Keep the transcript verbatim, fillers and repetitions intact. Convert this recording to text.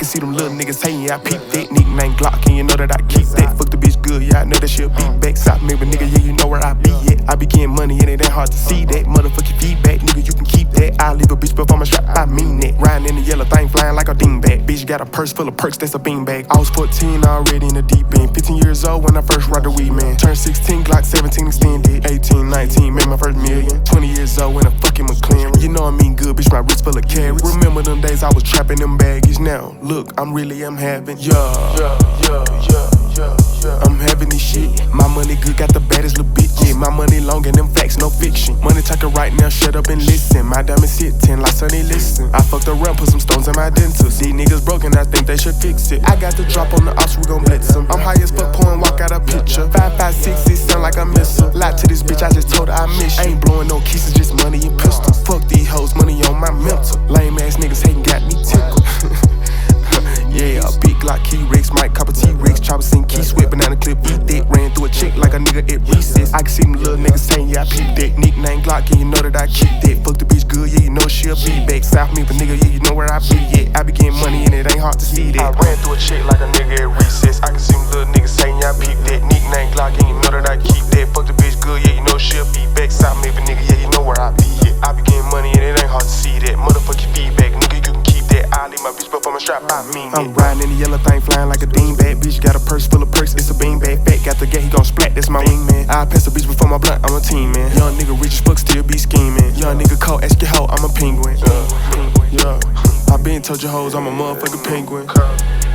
see them little niggas hating, yeah, I peep that. Nickname Glock, and you know that I keep that. Fuck the bitch good, yeah, I know that she'll be back. South maybe nigga, yeah, you know where I be at. I be getting money and it ain't hard to see that. Motherfucking feedback, nigga, you can keep that. I leave a bitch before my strap, I mean that. Riding in the yellow thing, flying like a dingbat. Bitch got a purse full of perks, that's a beanbag. I was fourteen already in the deep end. fifteen years old when I first rocked the weed, man. Turned sixteen, Glock seventeen extended. eighteen, nineteen, made my first million. twenty years old when I fucking McLaren. You know I mean good, bitch, my wrist full of carrots. Remember them days I was trapping them baggies. Now, look, I'm really, I'm having, yeah, yeah, yeah, yeah, yeah, yeah. I'm having this shit. My money good, got the baddest little bitch. Yeah, my money long and them facts, no fiction. Money talking right now, shut up and listen. My diamonds hit ten like Sonny, listen. I fucked around, put some stones in my dentist. These niggas broken, I think they should fix it. I got the drop on the ops, we gon' blitz them. I'm high as fuck, pouring, walk out a picture. Five, five, six, it sound like I miss her. Lie to this bitch, I just told her I miss you. I ain't blowing no kisses, just money and pistols. Fuck these hoes, money on my mental. Lame ass niggas hating, got me tickled. Yeah, a big Glock key Rex, Mike Copper T-Rex, chopper sing key sweat, banana clip, eat that. Ran through a chick like a nigga at recess. I can see them little niggas saying, yeah, I peep that. Nickname Glock, and you know that I keep that. Fuck the bitch good, yeah, you know she'll be back. South me, but nigga, yeah, you know where I be at. I be getting money and it ain't hard to see that. I ran through a chick like a nigga at recess. I can see them little niggas saying, yeah, I peep that. Nickname Glock, and you know that I keep that. Fuck the bitch good, yeah, you know she'll be back. South me, but nigga, yeah, you know where I be at. I be getting money and it ain't hard to see that. Motherfucking feedback, nigga, you can keep that. I leave my bitch before my strap, I mean I'm riding in the yellow thing, flying like a dingbat. Bitch got a purse full of perks, it's a beanbag. Fat got the gate, he gon' splat, that's my wingman. I pass a bitch before my blunt, I'm a team man. Young nigga rich as fuck, still be scheming. Young nigga cold, ask your hoe, I'm a penguin. Yeah, yeah. I been told your hoes I'm a motherfucking penguin.